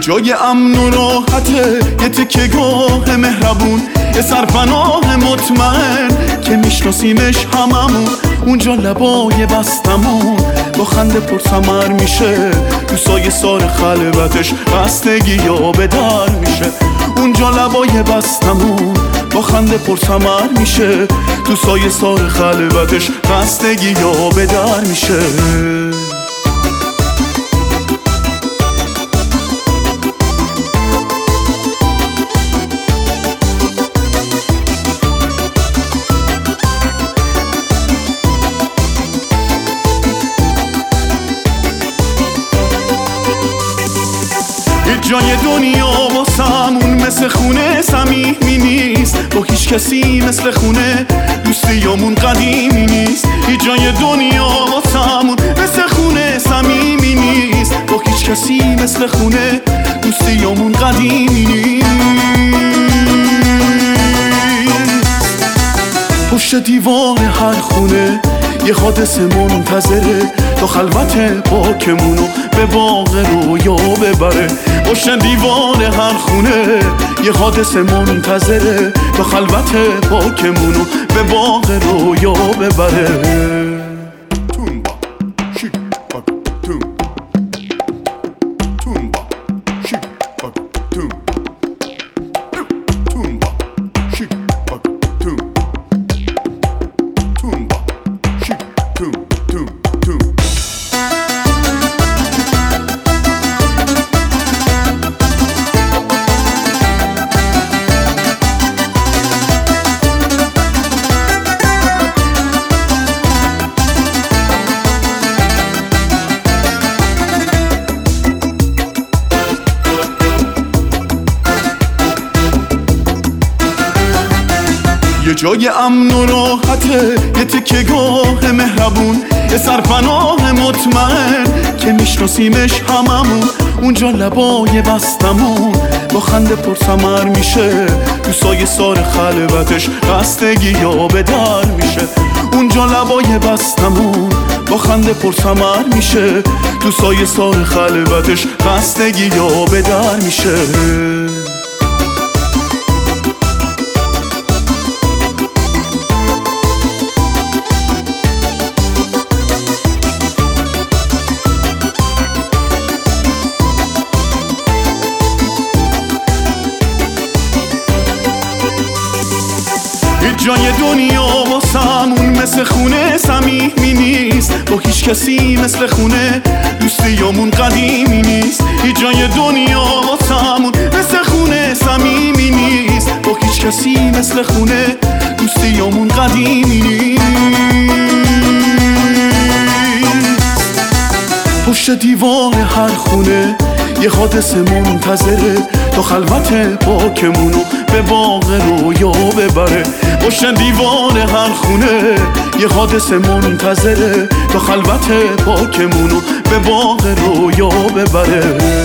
جای امن و راحته، یه تکیهگاه مهربون، یه سرپناه مطمئن که میشناسیمش هممون. اونجا لبای بستمون با خنده پرثمر میشه، تو سایه سار خلوتش خستگی یا به در میشه. اونجا لبای بستمون با خنده پرثمر میشه، تو سایه سار خلوتش خستگی یا به در میشه. جای دنیا واسمون مثل خونه صمیمی نیست، با هیچ کسی مثل خونه دوستیامون قدیمی نیست. جای دنیا واسمون مثل خونه صمیمی نیست، با هیچ کسی مثل خونه دوستیامون قدیمی نیست. پشت دیوار هر خونه یه حادثه منتظره، تا خلوت پاکمونو به باغ رویا ببره. پشت دیوار هر خونه یه حادثه منتظره، تا خلوت پاکمونو به باغ رویا ببره. یه جای امن و راحته، یه تکیهگاه مهربون، یه سرپناه مطمئن که میشناسیمش هممون. اونجا لبای بستمون با خنده پرثمر میشه، تو سایه سار خلوتش خستگی یا به در میشه. اونجا لبای بستمون با خنده پرثمر میشه، تو سایه سار خلوتش خستگی یا به در میشه. جای دنیا واسمون مثل خونه صمیمی نیست، با هیچ کسی مثل خونه دوستیامون قدیمی نیست. جای دنیا واسمون مثل خونه صمیمی نیست، با هیچ کسی مثل خونه دوستیامون قدیمی نیست. پشت دیوار هر خونه یه حادثه منتظره، تا خلوت پاکمونو به باغ رویا ببره. پشت دیوار هر خونه یه حادثه منتظره، تا خلوت پاکمونو به باغ رویا ببره.